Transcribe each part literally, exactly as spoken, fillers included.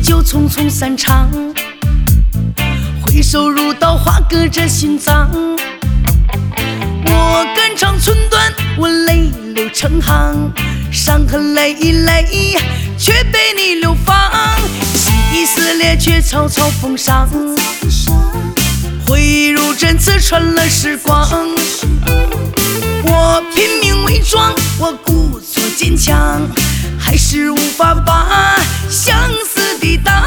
就匆匆散场，回首如刀划割着心脏。我肝肠寸断，我泪流成行，伤痕累累，却被你流放。心已撕裂，却草草封上，回忆如针刺穿了时光。我拼命伪装，我故作坚强，还是无法把相思抵挡。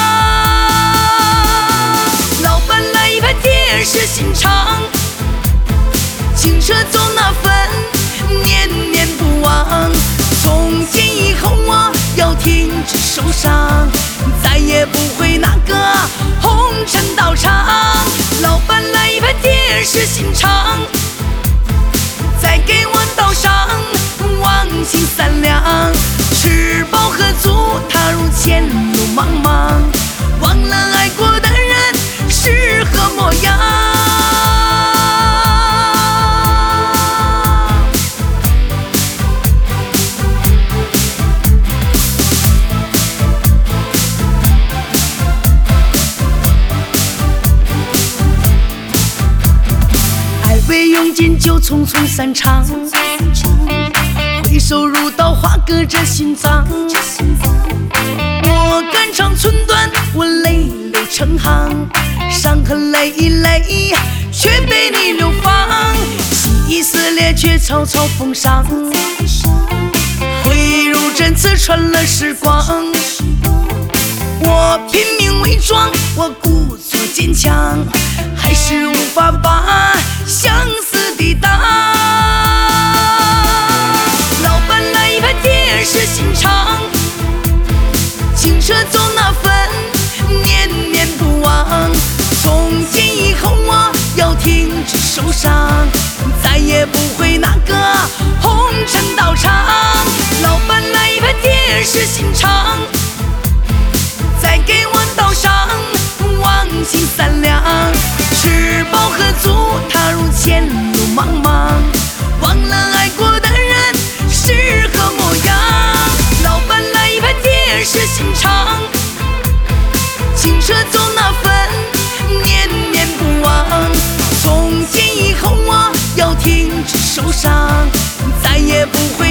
老板来一盘铁石心肠，轻车走那份念念不忘。从今以后我要停止受伤，再也不会那个红尘道场。老板来一盘铁石心肠，再给我道上忘情三两。吃饱喝足，踏入前路茫茫，忘了爱过的人是何模样。爱未用尽就匆匆散场，回首如刀划割着心脏。我肝肠寸断，我泪流成行，伤痕累累，却被你流放。心已撕裂，却草草封上，回忆如针刺穿了时光。我拼命伪装，我故作坚强，还是无法把相思抵挡。老板来一盘铁石心肠，轻车走那份念念不忘。从今以后我要停止受伤，再也不会那个红尘道场。老板来一盘铁石心肠，再给我道上忘情三两。吃饱喝足，踏入前路茫茫，忘了爱过的人是何模样。老板来一盘铁石心肠，轻车走那份念念不忘。从今以后我要停止受伤，再也不会